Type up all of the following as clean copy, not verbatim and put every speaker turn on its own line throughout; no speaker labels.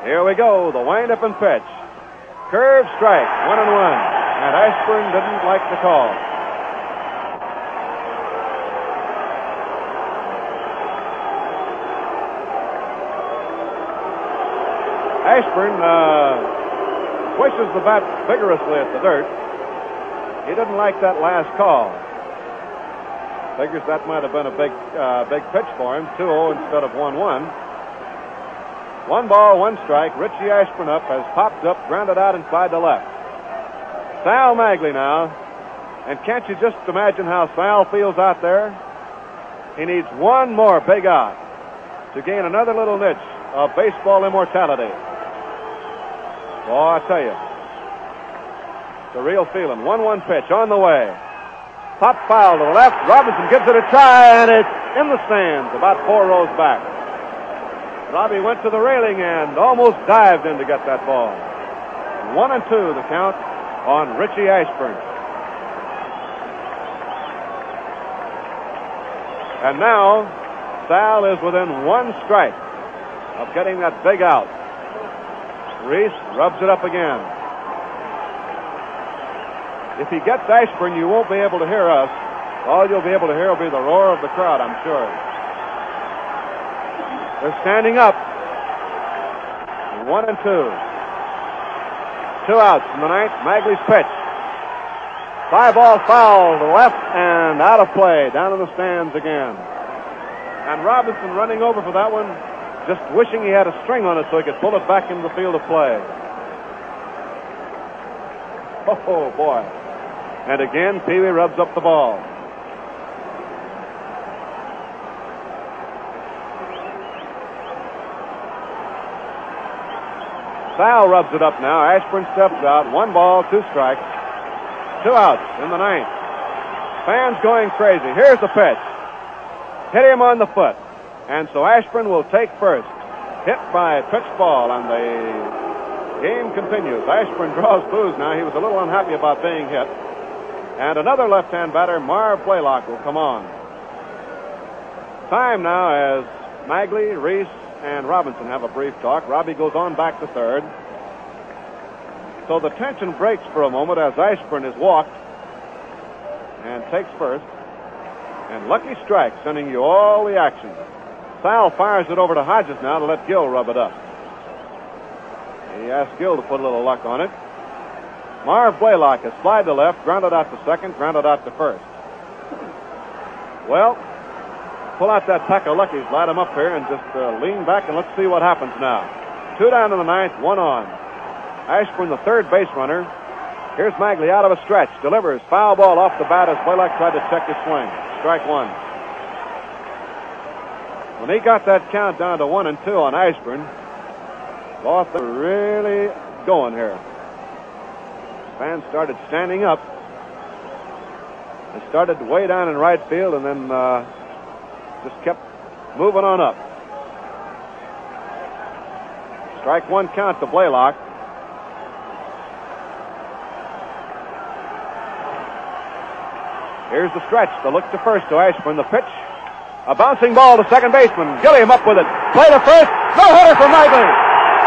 Here we go, the wind-up and pitch. Curve strike, 1-1. And Ashburn didn't like the call. Ashburn swishes the bat vigorously at the dirt. He didn't like that last call. Figures that might have been a big pitch for him. 2-0 instead of 1-1. 1 ball, 1 strike. Richie Ashburn up has popped up, grounded out inside the left. Sal Magley now. And can't you just imagine how Sal feels out there? He needs one more big out to gain another little niche of baseball immortality. Oh, I tell you, it's a real feeling. 1-1 pitch on the way. Pop foul to the left. Robinson gives it a try, and it's in the stands about 4 rows back. Robbie went to the railing and almost dived in to get that ball. 1-2 the count on Richie Ashburn. And now Sal is within 1 strike of getting that big out. Reese rubs it up again. If he gets Ashburn, you won't be able to hear us. All you'll be able to hear will be the roar of the crowd, I'm sure. They're standing up. 1-2. 2 outs in the ninth. Magley's pitch. Fly ball foul to the left and out of play. Down in the stands again. And Robinson running over for that one, just wishing he had a string on it so he could pull it back into the field of play. Oh, boy. And again, Pee Wee rubs up the ball. Sal rubs it up now. Ashburn steps out. 1 ball, 2 strikes. 2 outs in the ninth. Fans going crazy. Here's the pitch. Hit him on the foot. And so Ashburn will take first. Hit by a pitch ball, and the game continues. Ashburn draws boos now. He was a little unhappy about being hit. And another left-hand batter, Marv Blaylock, will come on. Time now as Magley, Reese, and Robinson have a brief talk. Robbie goes on back to third. So the tension breaks for a moment as Ashburn is walked and takes first. And Lucky strikes, sending you all the action. Sal fires it over to Hodges now to let Gill rub it up. He asked Gill to put a little luck on it. Marv Blaylock has slid to left, grounded out to second, grounded out to first. Well, pull out that pack of Luckies, light them up here, and just lean back and let's see what happens now. 2 down in the ninth, 1 on. Ashburn, the third base runner. Here's Magley out of a stretch, delivers foul ball off the bat as Blaylock tried to check his swing. Strike 1. When he got that count down to 1-2 on Ashburn, thought they were really going here. Fans started standing up. They started way down in right field and then just kept moving on up. Strike 1 count to Blaylock. Here's the stretch. The look to first to Ashburn. The pitch. A bouncing ball to second baseman. Gilliam up with it. Play to first. No hitter for Magley.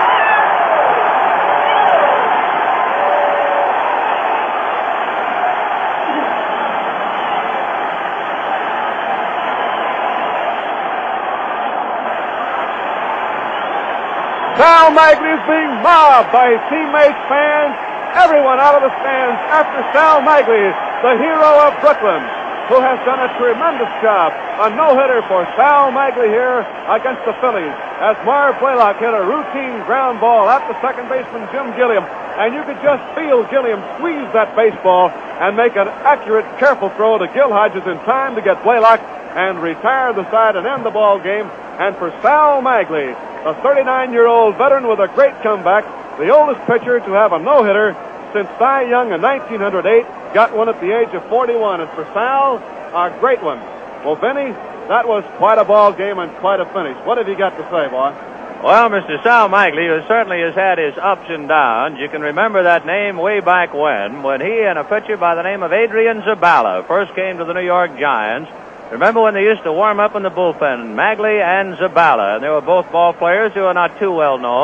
Sal Magley is being mobbed by his teammates, fans, everyone out of the stands after Sal Magley, the hero of Brooklyn, who has done a tremendous job. A no-hitter for Sal Magley here against the Phillies as Marv Blaylock hit a routine ground ball at the second baseman, Jim Gilliam. And you could just feel Gilliam squeeze that baseball and make an accurate, careful throw to Gil Hodges in time to get Blaylock and retire the side and end the ball game. And for Sal Magley, a 39-year-old veteran with a great comeback, the oldest pitcher to have a no-hitter since Cy Young in 1908, got one at the age of 41. And for Sal, a great one. Well, Vinny, that was quite a ball game and quite a finish. What have you got to say, boy?
Well, Mr. Sal Magley, who certainly has had his ups and downs, you can remember that name way back when he and a pitcher by the name of Adrian Zabala first came to the New York Giants. Remember when they used to warm up in the bullpen, Magley and Zabala, and they were both ball players who are not too well known.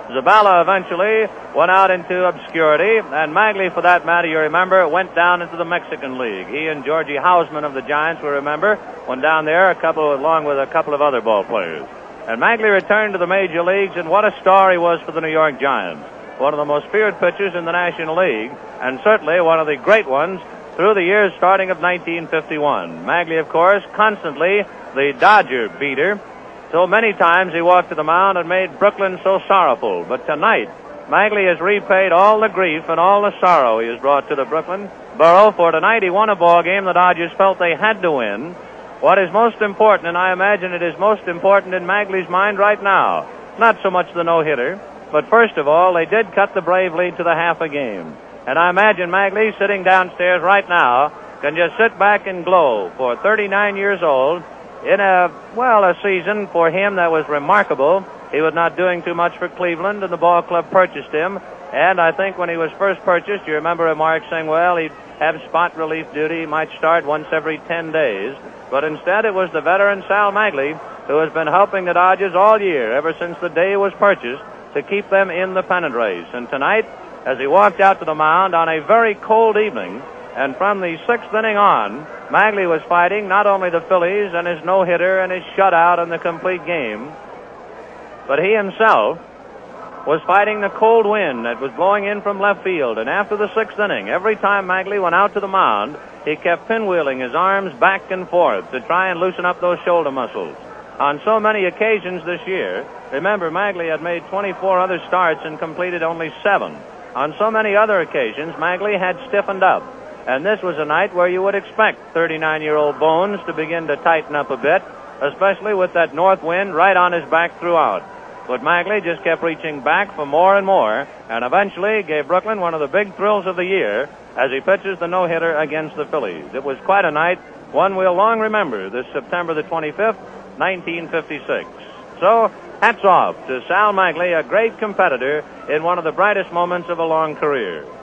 Zabala eventually went out into obscurity, and Magley, for that matter, you remember, went down into the Mexican League. He and Georgie Hausman of the Giants, we remember, went down there along with a couple of other ball players. And Magley returned to the major leagues, and what a star he was for the New York Giants. One of the most feared pitchers in the National League, and certainly one of the great ones through the years starting of 1951. Magley, of course, constantly the Dodger beater. So many times he walked to the mound and made Brooklyn so sorrowful. But tonight, Magley has repaid all the grief and all the sorrow he has brought to the Brooklyn Borough. For tonight, he won a ball game the Dodgers felt they had to win. What is most important, and I imagine it is most important in Magley's mind right now, not so much the no-hitter, but first of all, they did cut the Brave lead to the half a game. And I imagine Magley, sitting downstairs right now, can just sit back and glow. For 39 years old, in a season for him that was remarkable. He was not doing too much for Cleveland, and the ball club purchased him. And I think when he was first purchased, you remember remarks saying, well, he'd have spot relief duty, he might start once every 10 days. But instead, it was the veteran Sal Magley who has been helping the Dodgers all year, ever since the day he was purchased, to keep them in the pennant race. And tonight, as he walked out to the mound on a very cold evening, and from the sixth inning on, Magley was fighting not only the Phillies and his no-hitter and his shutout in the complete game, but he himself was fighting the cold wind that was blowing in from left field. And after the sixth inning, every time Magley went out to the mound, he kept pinwheeling his arms back and forth to try and loosen up those shoulder muscles. On so many occasions this year, remember, Magley had made 24 other starts and completed only 7. On so many other occasions, Magley had stiffened up. And this was a night where you would expect 39-year-old Bones to begin to tighten up a bit, especially with that north wind right on his back throughout. But Magley just kept reaching back for more and more, and eventually gave Brooklyn one of the big thrills of the year as he pitches the no-hitter against the Phillies. It was quite a night, one we'll long remember, this September the 25th, 1956. So, hats off to Sal Magley, a great competitor in one of the brightest moments of a long career.